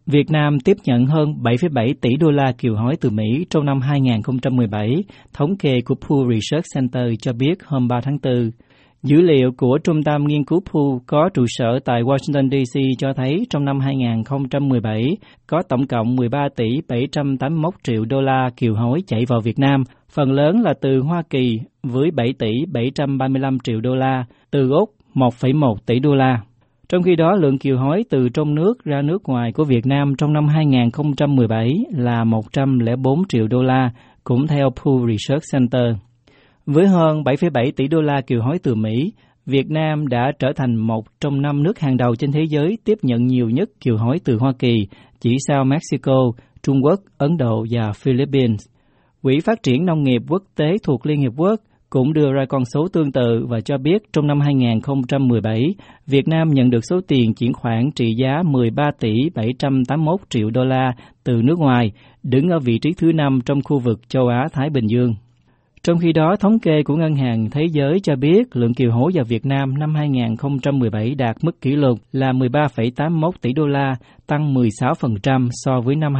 Việt Nam tiếp nhận hơn 7,7 tỷ đô la kiều hối từ Mỹ trong năm 2017, thống kê của Pew Research Center cho biết hôm 3 tháng 4. Dữ liệu của Trung tâm Nghiên cứu Pew có trụ sở tại Washington, D.C. cho thấy trong năm 2017 có tổng cộng 13 tỷ 781 triệu đô la kiều hối chảy vào Việt Nam, phần lớn là từ Hoa Kỳ với 7 tỷ 735 triệu đô la, từ Úc 1,1 tỷ đô la. Trong khi đó, lượng kiều hối từ trong nước ra nước ngoài của Việt Nam trong năm 2017 là 104 triệu đô la, cũng theo Pew Research Center. Với hơn 7,7 tỷ đô la kiều hối từ Mỹ, Việt Nam đã trở thành một trong 5 nước hàng đầu trên thế giới tiếp nhận nhiều nhất kiều hối từ Hoa Kỳ, chỉ sau Mexico, Trung Quốc, Ấn Độ và Philippines. Quỹ Phát triển Nông nghiệp Quốc tế thuộc Liên Hiệp Quốc cũng đưa ra con số tương tự và cho biết trong năm 2017, Việt Nam nhận được số tiền chuyển khoản trị giá 13 tỷ 781 triệu đô la từ nước ngoài, đứng ở vị trí thứ 5 trong khu vực châu Á-Thái Bình Dương. Trong khi đó, thống kê của Ngân hàng Thế giới cho biết lượng kiều hối vào Việt Nam năm 2017 đạt mức kỷ lục là 13,81 tỷ đô la, tăng 16% so với năm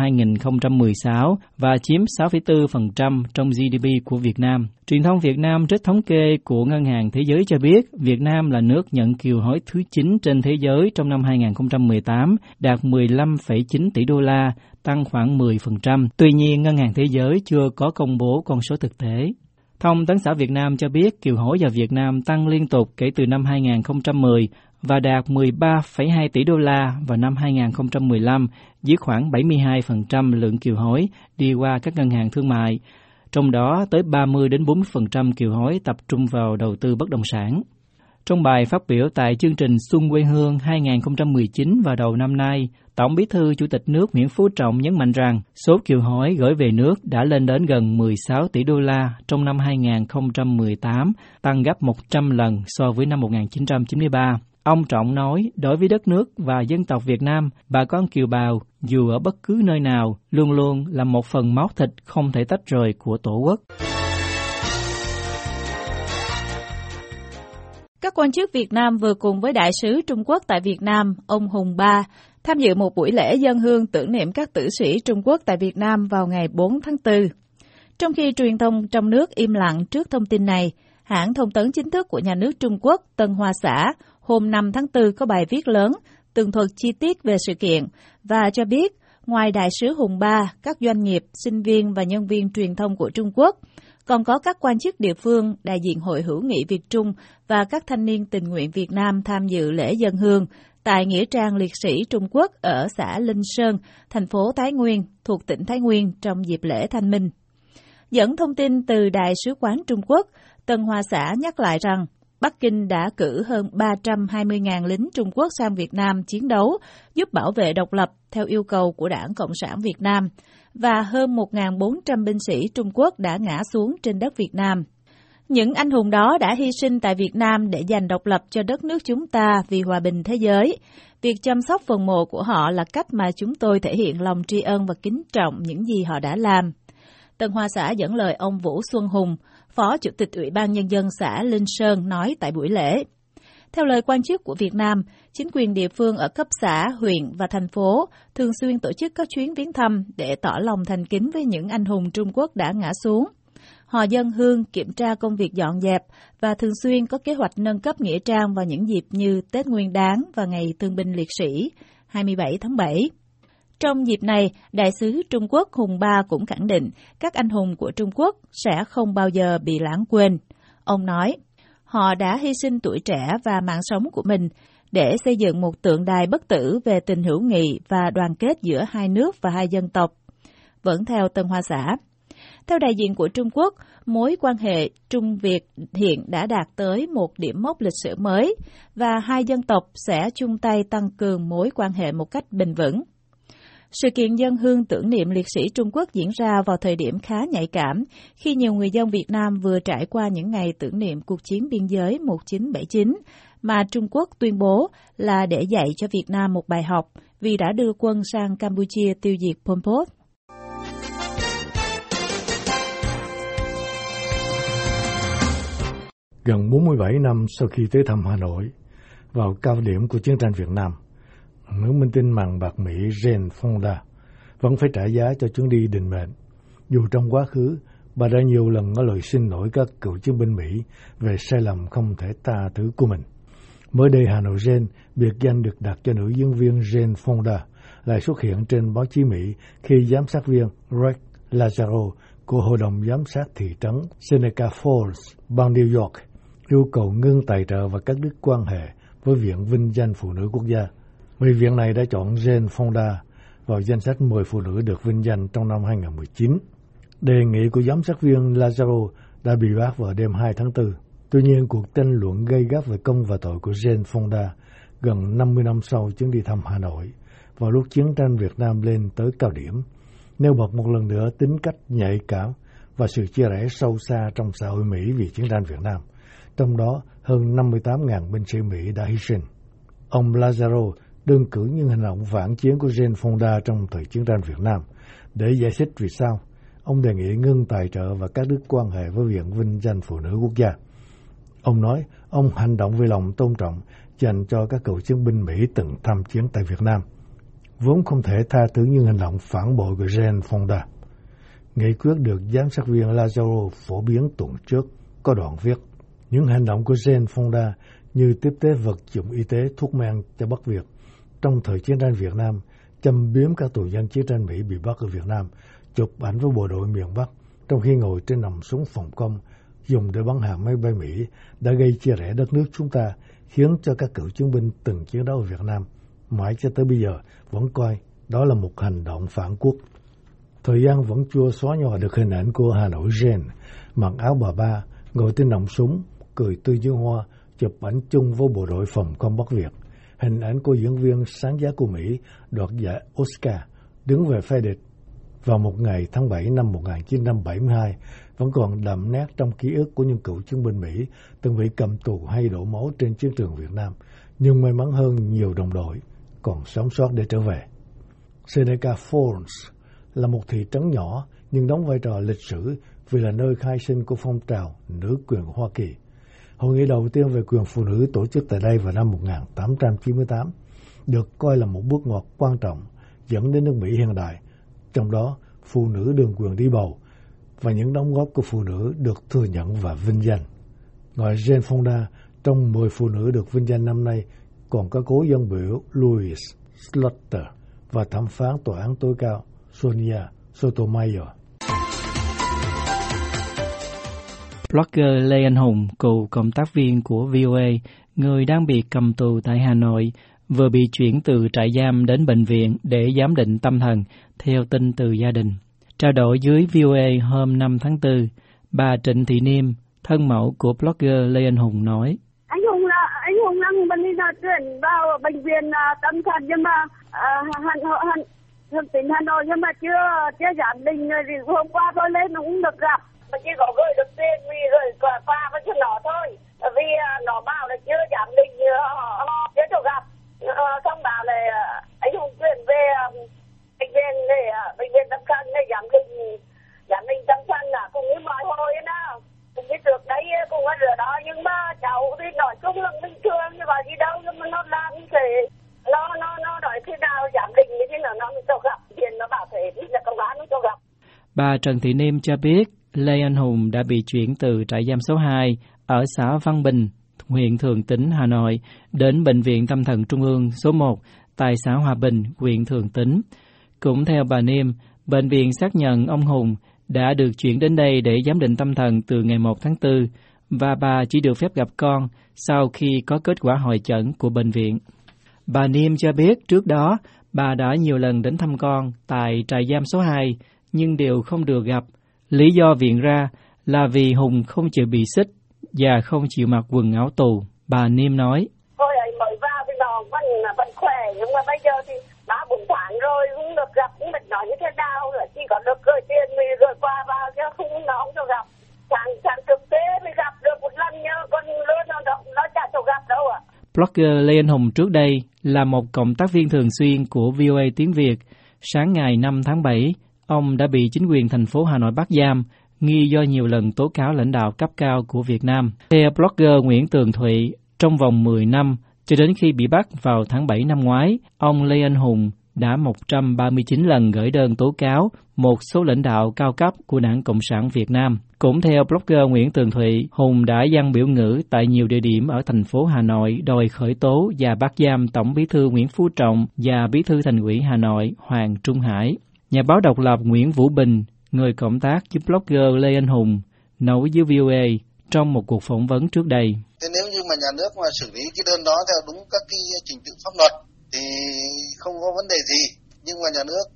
2016 và chiếm 6,4% trong GDP của Việt Nam. Truyền thông Việt Nam trích thống kê của Ngân hàng Thế giới cho biết Việt Nam là nước nhận kiều hối thứ 9 trên thế giới trong năm 2018, đạt 15,9 tỷ đô la, tăng khoảng 10%. Tuy nhiên, Ngân hàng Thế giới chưa có công bố con số thực tế. Thông tấn xã Việt Nam cho biết kiều hối vào Việt Nam tăng liên tục kể từ năm 2010 và đạt 13,2 tỷ đô la vào năm 2015, với khoảng 72% lượng kiều hối đi qua các ngân hàng thương mại, trong đó tới 30-40% kiều hối tập trung vào đầu tư bất động sản. Trong bài phát biểu tại chương trình Xuân quê hương 2019 vào đầu năm nay, Tổng Bí thư Chủ tịch nước Nguyễn Phú Trọng nhấn mạnh rằng số kiều hối gửi về nước đã lên đến gần 16 tỷ đô la trong năm 2018, tăng gấp 100 lần so với năm 1993. Ông Trọng nói, đối với đất nước và dân tộc Việt Nam, bà con kiều bào, dù ở bất cứ nơi nào, luôn luôn là một phần máu thịt không thể tách rời của Tổ quốc. Các quan chức Việt Nam vừa cùng với Đại sứ Trung Quốc tại Việt Nam, ông Hùng Ba, tham dự một buổi lễ dâng hương tưởng niệm các tử sĩ Trung Quốc tại Việt Nam vào ngày 4 tháng 4. Trong khi truyền thông trong nước im lặng trước thông tin này, hãng thông tấn chính thức của nhà nước Trung Quốc Tân Hoa Xã hôm 5 tháng 4 có bài viết lớn, tường thuật chi tiết về sự kiện và cho biết ngoài Đại sứ Hùng Ba, các doanh nghiệp, sinh viên và nhân viên truyền thông của Trung Quốc, còn có các quan chức địa phương, đại diện Hội hữu nghị Việt Trung và các thanh niên tình nguyện Việt Nam tham dự lễ dâng hương tại Nghĩa trang liệt sĩ Trung Quốc ở xã Linh Sơn, thành phố Thái Nguyên, thuộc tỉnh Thái Nguyên trong dịp lễ Thanh Minh. Dẫn thông tin từ Đại sứ quán Trung Quốc, Tân Hoa Xã nhắc lại rằng Bắc Kinh đã cử hơn 320.000 lính Trung Quốc sang Việt Nam chiến đấu, giúp bảo vệ độc lập theo yêu cầu của Đảng Cộng sản Việt Nam, và hơn 1.400 binh sĩ Trung Quốc đã ngã xuống trên đất Việt Nam. Những anh hùng đó đã hy sinh tại Việt Nam để giành độc lập cho đất nước chúng ta vì hòa bình thế giới. Việc chăm sóc phần mộ của họ là cách mà chúng tôi thể hiện lòng tri ân và kính trọng những gì họ đã làm. Tân Hoa Xã dẫn lời ông Vũ Xuân Hùng, Phó Chủ tịch Ủy ban Nhân dân xã Linh Sơn nói tại buổi lễ. Theo lời quan chức của Việt Nam, chính quyền địa phương ở cấp xã, huyện và thành phố thường xuyên tổ chức các chuyến viếng thăm để tỏ lòng thành kính với những anh hùng Trung Quốc đã ngã xuống. Họ dâng hương, kiểm tra công việc dọn dẹp và thường xuyên có kế hoạch nâng cấp nghĩa trang vào những dịp như Tết Nguyên đán và Ngày Thương binh Liệt sĩ 27 tháng 7. Trong dịp này, Đại sứ Trung Quốc Hùng Ba cũng khẳng định các anh hùng của Trung Quốc sẽ không bao giờ bị lãng quên. Ông nói, họ đã hy sinh tuổi trẻ và mạng sống của mình để xây dựng một tượng đài bất tử về tình hữu nghị và đoàn kết giữa hai nước và hai dân tộc. Vẫn theo Tân Hoa Xã. Theo đại diện của Trung Quốc, mối quan hệ Trung-Việt hiện đã đạt tới một điểm mốc lịch sử mới và hai dân tộc sẽ chung tay tăng cường mối quan hệ một cách bền vững. Sự kiện dâng hương tưởng niệm liệt sĩ Trung Quốc diễn ra vào thời điểm khá nhạy cảm khi nhiều người dân Việt Nam vừa trải qua những ngày tưởng niệm cuộc chiến biên giới 1979 mà Trung Quốc tuyên bố là để dạy cho Việt Nam một bài học vì đã đưa quân sang Campuchia tiêu diệt Pol Pot. Gần 47 năm sau khi tới thăm Hà Nội, vào cao điểm của chiến tranh Việt Nam, Nữ minh tinh màn bạc Mỹ Jane Fonda vẫn phải trả giá cho chuyến đi định mệnh. Dù trong quá khứ, bà đã nhiều lần có lời xin lỗi các cựu chiến binh Mỹ về sai lầm không thể tha thứ của mình. Mới đây, Hà Nội Jane, biệt danh được đặt cho nữ diễn viên Jane Fonda, lại xuất hiện trên báo chí Mỹ khi giám sát viên Greg Lazaro của Hội đồng Giám sát thị trấn Seneca Falls, bang New York, yêu cầu ngưng tài trợ và cắt đứt quan hệ với Viện Vinh danh Phụ nữ Quốc gia. Vì viện này đã chọn Jane Fonda vào danh sách 10 phụ nữ được vinh danh trong năm 2019. Đề nghị của giám sát viên Lazaro đã bị bác vào đêm 2 tháng 4. Tuy nhiên, cuộc tranh luận gay gắt về công và tội của Jane Fonda gần 50 năm sau chuyến đi thăm Hà Nội, vào lúc chiến tranh Việt Nam lên tới cao điểm, nêu bật một lần nữa tính cách nhạy cảm và sự chia rẽ sâu xa trong xã hội Mỹ vì chiến tranh Việt Nam, trong đó hơn 58.000 binh sĩ Mỹ đã hy sinh. Ông Lazaro đơn cử những hành động phản chiến của Jane Fonda trong thời chiến tranh Việt Nam. Để giải thích vì sao, ông đề nghị ngưng tài trợ và cắt đứt quan hệ với Viện Vinh danh Phụ nữ Quốc gia. Ông nói ông hành động vì lòng tôn trọng dành cho các cựu chiến binh Mỹ từng tham chiến tại Việt Nam, vốn không thể tha thứ những hành động phản bội của Jane Fonda. Nghị quyết được giám sát viên Lazaro phổ biến tuần trước có đoạn viết: những hành động của Jane Fonda như tiếp tế vật dụng y tế, thuốc men cho Bắc Việt trong thời chiến tranh Việt Nam, châm biếm các tù nhân chiến tranh Mỹ bị bắt ở Việt Nam, chụp ảnh với bộ đội miền Bắc trong khi ngồi trên nòng súng phòng không dùng để bắn hạ máy bay Mỹ, đã gây chia rẽ đất nước chúng ta, khiến cho các cựu chiến binh từng chiến đấu ở Việt Nam mãi cho tới bây giờ vẫn coi đó là một hành động phản quốc. Thời gian vẫn chưa xóa nhòa được hình ảnh của Hà Nội Jane mặc áo bà ba, ngồi trên nòng súng, cười tươi như hoa, chụp ảnh chung với bộ đội phòng không Bắc Việt. Hình ảnh của diễn viên sáng giá của Mỹ đoạt giải Oscar đứng về phe địch vào một ngày tháng 7 năm 1972 vẫn còn đậm nét trong ký ức của những cựu chiến binh Mỹ từng bị cầm tù hay đổ máu trên chiến trường Việt Nam, nhưng may mắn hơn nhiều đồng đội còn sống sót để trở về. Seneca Falls là một thị trấn nhỏ nhưng đóng vai trò lịch sử vì là nơi khai sinh của phong trào nữ quyền Hoa Kỳ. Hội nghị đầu tiên về quyền phụ nữ tổ chức tại đây vào năm 1898 được coi là một bước ngoặt quan trọng dẫn đến nước Mỹ hiện đại, trong đó phụ nữ được quyền đi bầu và những đóng góp của phụ nữ được thừa nhận và vinh danh. Ngoài Jane Fonda, trong 10 phụ nữ được vinh danh năm nay còn có cố dân biểu Louis Slaughter và thẩm phán tòa án tối cao Sonia Sotomayor. Blogger Lê Anh Hùng, cựu cộng tác viên của VOA, người đang bị cầm tù tại Hà Nội, vừa bị chuyển từ trại giam đến bệnh viện để giám định tâm thần, theo tin từ gia đình. Trao đổi dưới VOA hôm 5 tháng 4, bà Trịnh Thị Niêm, thân mẫu của blogger Lê Anh Hùng nói: Anh Hùng đang bây giờ chuyển vào bệnh viện tâm thần, nhưng mà tỉnh Hà Nội, nhưng mà chưa giám định. Rồi hôm qua tôi lên nó cũng được gặp, mà chỉ có gửi được tiền vì gửi qua với cho nó thôi, vì nó bảo là chưa giám định, chưa cho gặp. Xong bảo là anh Hùng chuyển về bệnh viện tâm thần để giám định tâm thần là cùng như mọi hồi nào, cùng như trước đấy cùng ở rửa đó, nhưng mà cháu thì nói chung là bình thường như vậy gì đâu, nhưng mà nó làm như thế, nó nói khi nào giám định như thế nào nó cho gặp, tiền nó bảo thế thì là công an nó cho gặp. Bà Trần Thị Niêm cho biết Lê Anh Hùng đã bị chuyển từ trại giam số 2 ở xã Văn Bình, huyện Thường Tín, Hà Nội, đến Bệnh viện Tâm thần Trung ương số 1 tại xã Hòa Bình, huyện Thường Tín. Cũng theo bà Niêm, bệnh viện xác nhận ông Hùng đã được chuyển đến đây để giám định tâm thần từ ngày 1 tháng 4 và bà chỉ được phép gặp con sau khi có kết quả hội chẩn của bệnh viện. Bà Niêm cho biết trước đó bà đã nhiều lần đến thăm con tại trại giam số 2 nhưng đều không được gặp. Lý do viện ra là vì Hùng không chịu bị xích và không chịu mặc quần áo tù. Bà Niêm nói: Thôi ấy mới vào thì nó vẫn khỏe, nhưng mà bây giờ thì 3-4 tháng rồi không được gặp, cũng mình nói như thế nào là chỉ có được gửi tiền mình gửi qua vào chứ không, nó không cho gặp. Chẳng thực tế mới gặp được một lần nhớ, còn lớn nó chả cho gặp đâu ạ. Blogger Lê Anh Hùng trước đây là một cộng tác viên thường xuyên của VOA Tiếng Việt. Sáng ngày 5 tháng 7, ông đã bị chính quyền thành phố Hà Nội bắt giam, nghi do nhiều lần tố cáo lãnh đạo cấp cao của Việt Nam. Theo blogger Nguyễn Tường Thụy, trong vòng 10 năm, Cho đến khi bị bắt vào tháng 7 năm ngoái, ông Lê Anh Hùng đã 139 lần gửi đơn tố cáo một số lãnh đạo cao cấp của Đảng Cộng sản Việt Nam. Cũng theo blogger Nguyễn Tường Thụy, Hùng đã dăng biểu ngữ tại nhiều địa điểm ở thành phố Hà Nội đòi khởi tố và bắt giam Tổng Bí thư Nguyễn Phú Trọng và Bí thư Thành ủy Hà Nội Hoàng Trung Hải. Nhà báo độc lập Nguyễn Vũ Bình, người cộng tác với blogger Lê Anh Hùng, nói với VOA trong một cuộc phỏng vấn trước đây. Thế nếu như mà nhà nước mà xử lý cái đơn đó theo đúng các cái trình tự pháp luật thì không có vấn đề gì, nhưng mà nhà nước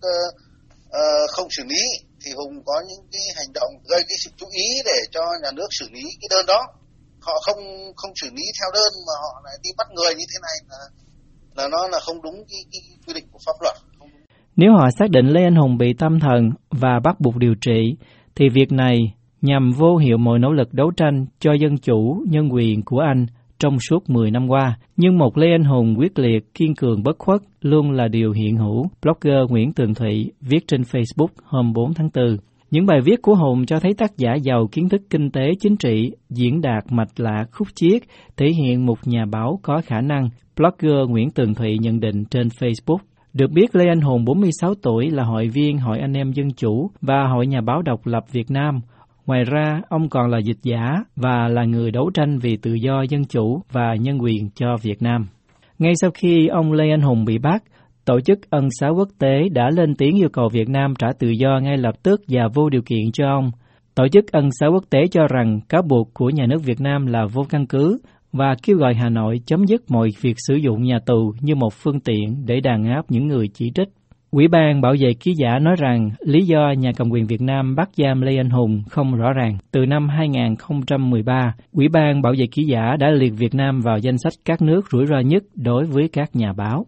không xử lý thì Hùng có những cái hành động gây cái sự chú ý để cho nhà nước xử lý cái đơn đó. Họ không xử lý theo đơn mà họ lại đi bắt người như thế này là nó là không đúng cái quy định của pháp luật. Nếu họ xác định Lê Anh Hùng bị tâm thần và bắt buộc điều trị, thì việc này nhằm vô hiệu mọi nỗ lực đấu tranh cho dân chủ, nhân quyền của anh trong suốt 10 năm qua. Nhưng một Lê Anh Hùng quyết liệt, kiên cường bất khuất luôn là điều hiện hữu, blogger Nguyễn Tường Thụy viết trên Facebook hôm 4 tháng 4. Những bài viết của Hùng cho thấy tác giả giàu kiến thức kinh tế chính trị, diễn đạt mạch lạc khúc chiết, thể hiện một nhà báo có khả năng, blogger Nguyễn Tường Thụy nhận định trên Facebook. Được biết, Lê Anh Hùng 46 tuổi là hội viên Hội Anh em Dân Chủ và Hội Nhà báo Độc lập Việt Nam. Ngoài ra, ông còn là dịch giả và là người đấu tranh vì tự do dân chủ và nhân quyền cho Việt Nam. Ngay sau khi ông Lê Anh Hùng bị bắt, Tổ chức Ân xá quốc tế đã lên tiếng yêu cầu Việt Nam trả tự do ngay lập tức và vô điều kiện cho ông. Tổ chức Ân xá quốc tế cho rằng cáo buộc của nhà nước Việt Nam là vô căn cứ và kêu gọi Hà Nội chấm dứt mọi việc sử dụng nhà tù như một phương tiện để đàn áp những người chỉ trích. Ủy ban Bảo vệ ký giả nói rằng lý do nhà cầm quyền Việt Nam bắt giam Lê Anh Hùng không rõ ràng. Từ năm 2013, Ủy ban Bảo vệ ký giả đã liệt Việt Nam vào danh sách các nước rủi ro nhất đối với các nhà báo.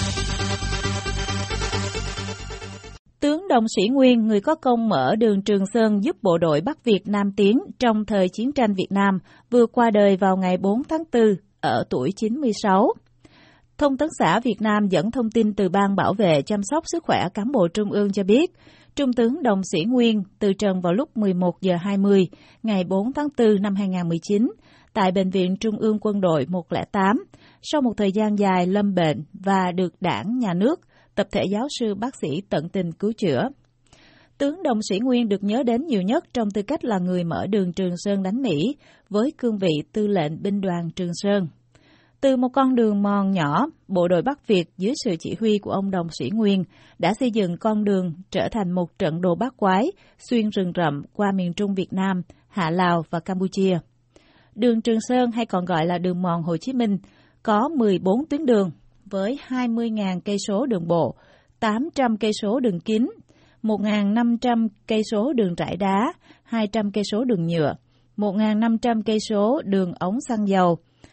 Tướng Đồng Sĩ Nguyên, người có công mở đường Trường Sơn giúp bộ đội Bắc Việt Nam tiến trong thời chiến tranh Việt Nam, vừa qua đời vào ngày 4 tháng 4 ở tuổi 96. Thông tấn xã Việt Nam dẫn thông tin từ Ban Bảo vệ chăm sóc sức khỏe cán bộ Trung ương cho biết, Trung tướng Đồng Sĩ Nguyên từ trần vào lúc 11 giờ 20 ngày 4 tháng 4 năm 2019 tại Bệnh viện Trung ương Quân đội 108, sau một thời gian dài lâm bệnh và được Đảng, Nhà nước, tập thể giáo sư bác sĩ tận tình cứu chữa. Tướng Đồng Sĩ Nguyên được nhớ đến nhiều nhất trong tư cách là người mở đường Trường Sơn đánh Mỹ với cương vị tư lệnh binh đoàn Trường Sơn. Từ một con đường mòn nhỏ, bộ đội Bắc Việt dưới sự chỉ huy của ông Đồng Sĩ Nguyên đã xây dựng con đường trở thành một trận đồ bát quái xuyên rừng rậm qua miền Trung Việt Nam, Hạ Lào và Campuchia. Đường Trường Sơn hay còn gọi là đường mòn Hồ Chí Minh có 14 tuyến đường với 20.000 cây số đường bộ, 800 cây số đường kính, 1.500 cây số đường rải đá, 200 cây số đường nhựa, 1.500 cây số đường ống xăng dầu,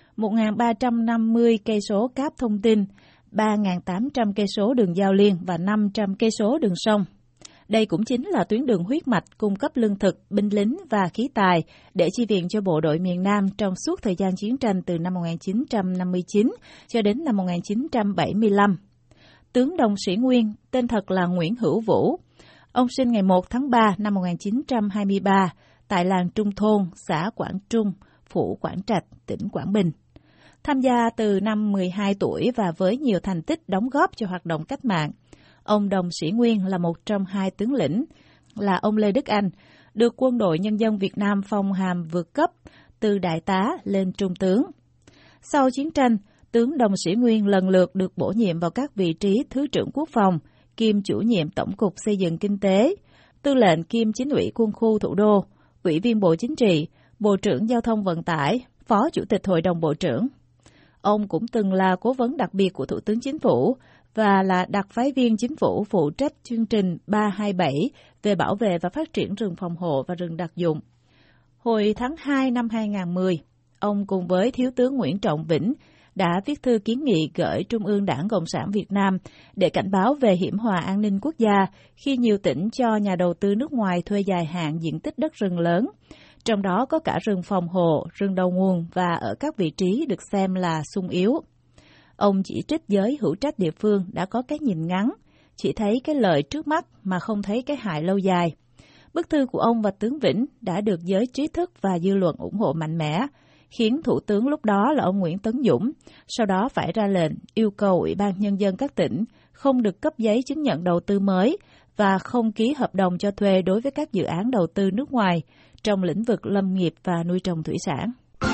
1.350 cây số cáp thông tin, 3.800 cây số đường giao liên và 500 cây số đường sông. Đây cũng chính là tuyến đường huyết mạch cung cấp lương thực, binh lính và khí tài để chi viện cho bộ đội miền Nam trong suốt thời gian chiến tranh từ năm 1959 cho đến năm 1975. Tướng Đồng Sĩ Nguyên, tên thật là Nguyễn Hữu Vũ. Ông sinh ngày 1 tháng 3 năm 1923 tại làng Trung Thôn, xã Quảng Trung, phủ Quảng Trạch, tỉnh Quảng Bình. Tham gia từ năm 12 tuổi và với nhiều thành tích đóng góp cho hoạt động cách mạng. Ông Đồng Sĩ Nguyên là một trong hai tướng lĩnh, là ông Lê Đức Anh, được Quân đội Nhân dân Việt Nam phong hàm vượt cấp từ đại tá lên trung tướng. Sau chiến tranh, tướng Đồng Sĩ Nguyên lần lượt được bổ nhiệm vào các vị trí Thứ trưởng Quốc phòng, kiêm chủ nhiệm Tổng cục Xây dựng Kinh tế, tư lệnh kiêm Chính ủy Quân khu Thủ đô, Ủy viên Bộ Chính trị, Bộ trưởng Giao thông Vận tải, Phó Chủ tịch Hội đồng Bộ trưởng. Ông cũng từng là cố vấn đặc biệt của Thủ tướng Chính phủ và là đặc phái viên Chính phủ phụ trách chương trình 327 về bảo vệ và phát triển rừng phòng hộ và rừng đặc dụng. Hồi tháng 2 năm 2010, ông cùng với Thiếu tướng Nguyễn Trọng Vĩnh đã viết thư kiến nghị gửi Trung ương Đảng Cộng sản Việt Nam để cảnh báo về hiểm họa an ninh quốc gia khi nhiều tỉnh cho nhà đầu tư nước ngoài thuê dài hạn diện tích đất rừng lớn, trong đó có cả rừng phòng hộ, rừng đầu nguồn và ở các vị trí được xem là xung yếu. Ông chỉ trích giới hữu trách địa phương đã có cái nhìn ngắn, chỉ thấy cái lợi trước mắt mà không thấy cái hại lâu dài. Bức thư của ông và tướng Vĩnh đã được giới trí thức và dư luận ủng hộ mạnh mẽ, khiến Thủ tướng lúc đó là ông Nguyễn Tấn Dũng sau đó phải ra lệnh yêu cầu Ủy ban Nhân dân các tỉnh không được cấp giấy chứng nhận đầu tư mới và không ký hợp đồng cho thuê đối với các dự án đầu tư nước ngoài trong lĩnh vực lâm nghiệp và nuôi trồng thủy sản.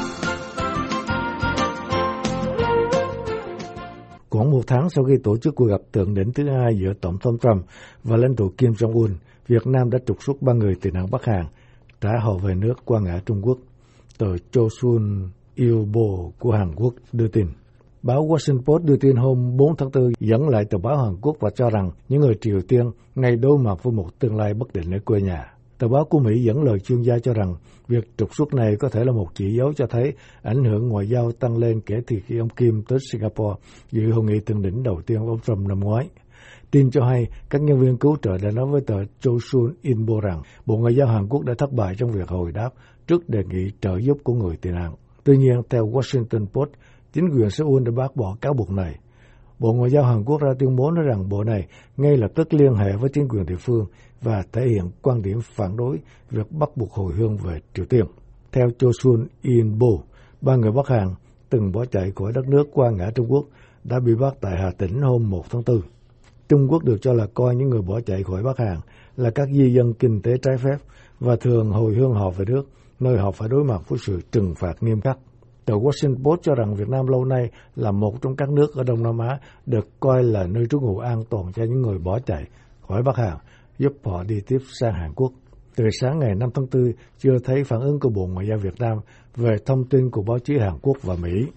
Khoảng một tháng sau khi tổ chức cuộc gặp thượng đỉnh thứ hai giữa Tổng thống Trump và lãnh tụ Kim Jong-un, Việt Nam đã trục xuất 3 người tị nạn Bắc Hàn, trả họ về nước qua ngã Trung Quốc. Tờ Chosun Ilbo của Hàn Quốc đưa tin. Báo Washington Post đưa tin hôm 4 tháng 4 dẫn lại tờ báo Hàn Quốc và cho rằng những người Triều Tiên ngay đối mặt với một tương lai bất định ở quê nhà. Tờ báo của Mỹ dẫn lời chuyên gia cho rằng việc trục xuất này có thể là một chỉ dấu cho thấy ảnh hưởng ngoại giao tăng lên kể từ khi ông Kim tới Singapore dự hội nghị thượng đỉnh đầu tiên với ông Trump năm ngoái. Tin cho hay, các nhân viên cứu trợ đã nói với tờ Chosun Ilbo rằng Bộ Ngoại giao Hàn Quốc đã thất bại trong việc hồi đáp trước đề nghị trợ giúp của người tị nạn. Tuy nhiên, theo Washington Post, chính quyền Seoul đã bác bỏ cáo buộc này. Bộ Ngoại giao Hàn Quốc ra tuyên bố nói rằng bộ này ngay lập tức liên hệ với chính quyền địa phương và thể hiện quan điểm phản đối việc bắt buộc hồi hương về Triều Tiên. Theo Chosun Ilbo, 3 người Bắc Hàn từng bỏ chạy khỏi đất nước qua ngã Trung Quốc đã bị bắt tại Hà Tĩnh hôm 1 tháng 4. Trung Quốc được cho là coi những người bỏ chạy khỏi Bắc Hàn là các di dân kinh tế trái phép và thường hồi hương họ về nước, nơi họ phải đối mặt với sự trừng phạt nghiêm khắc. Tờ Washington Post cho rằng Việt Nam lâu nay là một trong các nước ở Đông Nam Á được coi là nơi trú ngụ an toàn cho những người bỏ chạy khỏi Bắc Hàn, giúp họ đi tiếp sang Hàn Quốc. Từ sáng ngày 5 tháng 4, chưa thấy phản ứng của Bộ Ngoại giao Việt Nam về thông tin của báo chí Hàn Quốc và Mỹ.